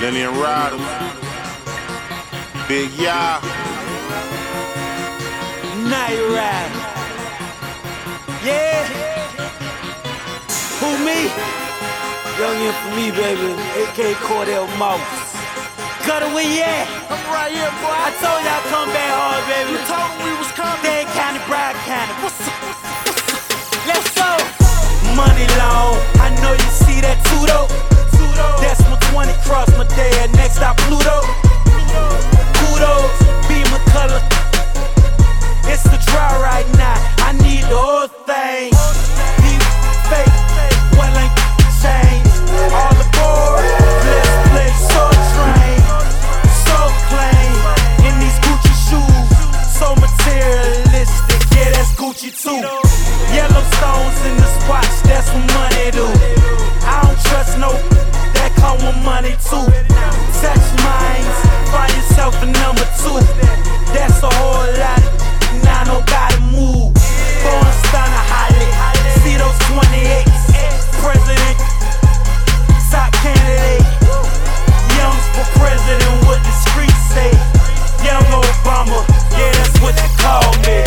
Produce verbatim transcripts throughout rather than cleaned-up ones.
Lenny and Ryder, Big Ya, Night Ride. Yeah. Who me? Youngin' for me, baby. A K Cordell Mouse. Gutter, where you at? I'm right here, boy. I told y'all come back hard, baby. You told me we was coming. Dade County, Broward County. What's up? Let's go. Money long. I know you see that Tudo. That's my twenty cross my dad. Next stop Pluto. Kudos, be my color. It's the dry right now. I need the whole thing. Be fake, well ain't change. All aboard, let's play Soul Train. So clean in these Gucci shoes. So materialistic, yeah, that's Gucci too. Yellowstones in the spots, that's what money do. I don't trust no, that come with money too. Touch minds, find yourself a number two. That's a whole lot, now nobody move. Born stunner, Holly, see those twenty-eights. President, top candidate. Young's for president, what the streets say. Young Obama, yeah, that's what they call me.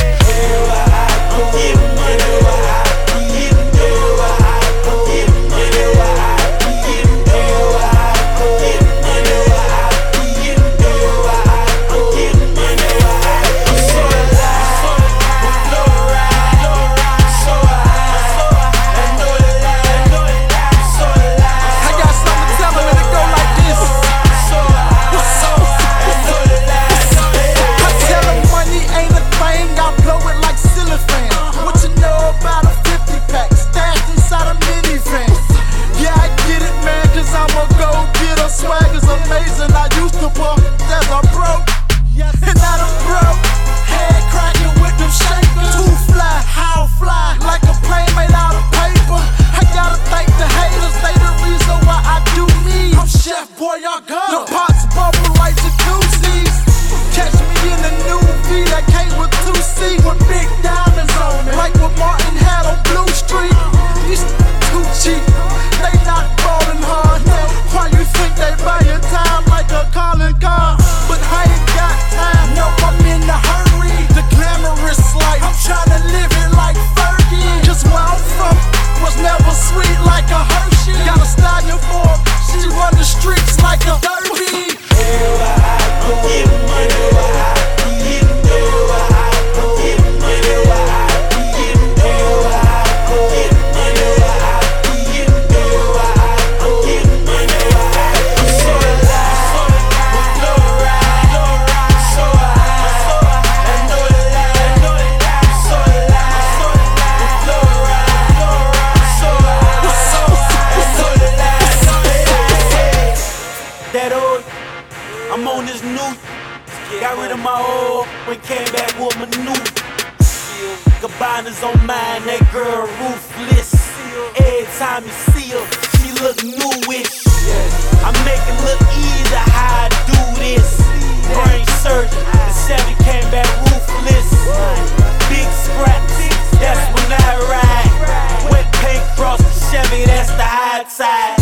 I'm on this new, got rid of my old, when came back with my new. Cabanas on mine, that girl ruthless. Every time you see her, she look newish. I make it look easy how I do this. Brain surgeon, the Chevy came back ruthless. Big scraps, that's when I ride. Wet paint cross the Chevy, that's the high side.